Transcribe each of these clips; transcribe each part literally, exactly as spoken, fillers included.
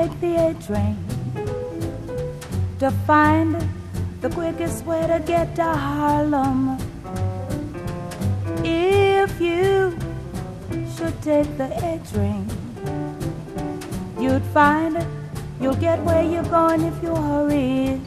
take the A train to find the quickest way to get to Harlem. If you should take the A train, you'd find you'll get where you're going if you hurry.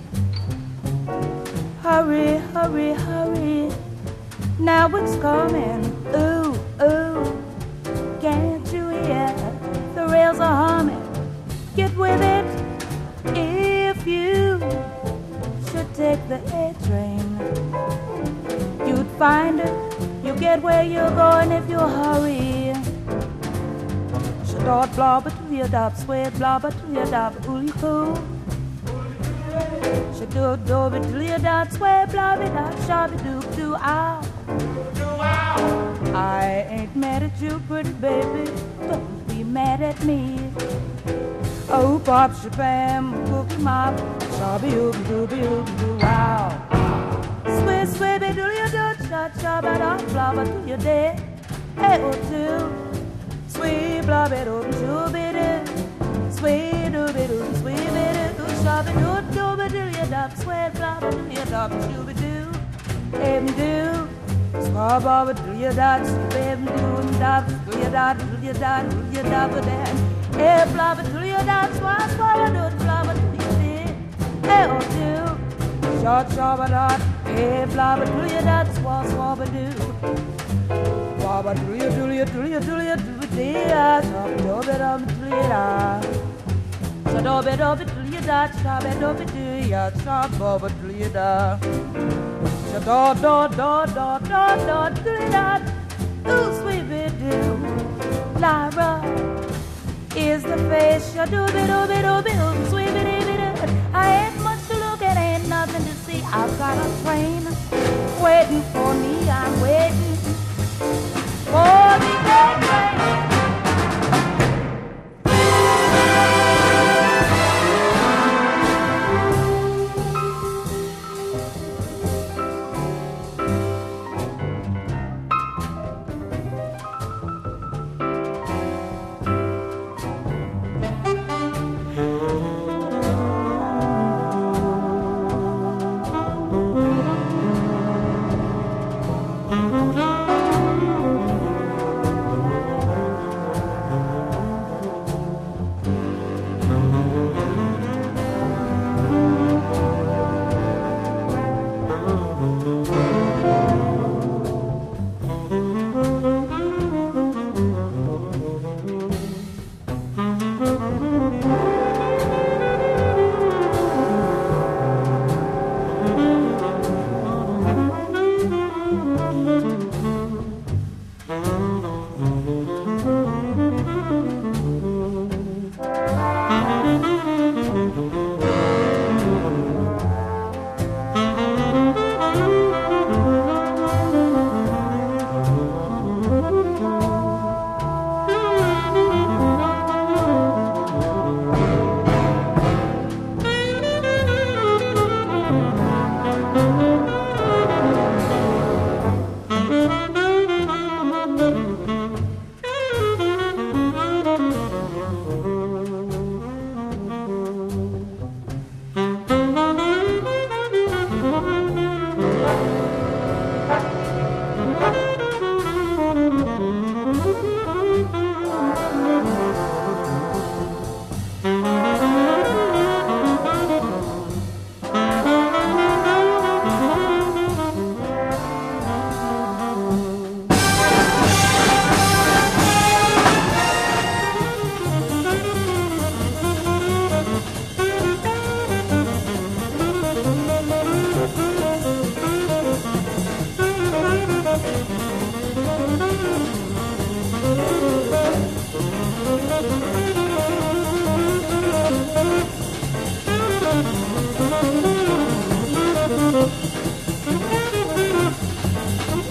Hurry, hurry, hurry. Now it's coming. Ooh, ooh. Can't you hear? The rails are humming. Get with it. If you should take the A train, you'd find it. You get where you're going if you hurry. Shadot blobber to your dop, sweat blobber to your dop, ooh you cool. Shadot dobby to your dop, sweat blobby dop, shabby doop doo ow. I ain't mad at you, pretty baby. Don't be mad at me. Oh, pop, shabam, cookie mop, shabby oob dooby oob doo wow. Sweet, sweet, do your dot, shot, shabba dop, blobber to your day. Hey, oh, two. Sweet, blobby doob dooby doo. Sweet, dooby doo, sweet, doo, shabby doob dooby doo your dop, sweet, blobber to your dop, shooby doo. Em doo. Swab over to your dot, baby, doing dot, to your dot, to your dot, to your dot, but then, eh, blabber to your dot, swab, swab, do it, blabber to your day, eh, or two, short, shabba dot, eh, blabber to your dot, swab, swab, do, swab, to your, to your, to your, to your, to your day, swab, do it, um, to your dot, so do it, do it, to your dot, swab, do it, to your, swab, over to your dot. Da da da da da da da da. Ooh, sweet bit do. Lyra is the face. Ya do bit do bit do bit sweet bit bit. I ain't much to look at, ain't nothing to see. I've got a train waiting for me. I'm waiting for the train.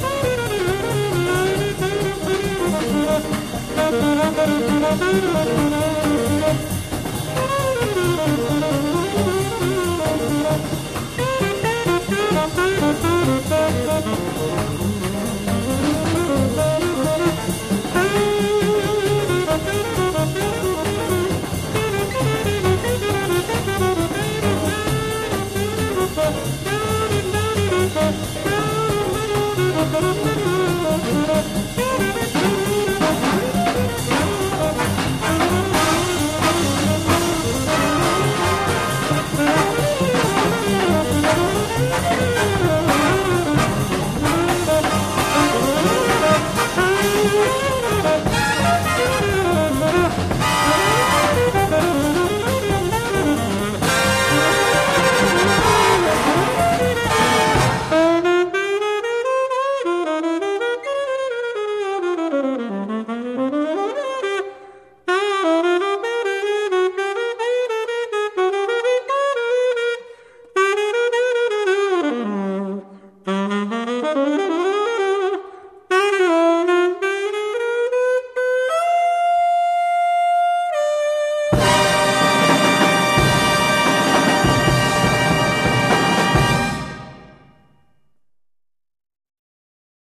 Thank you.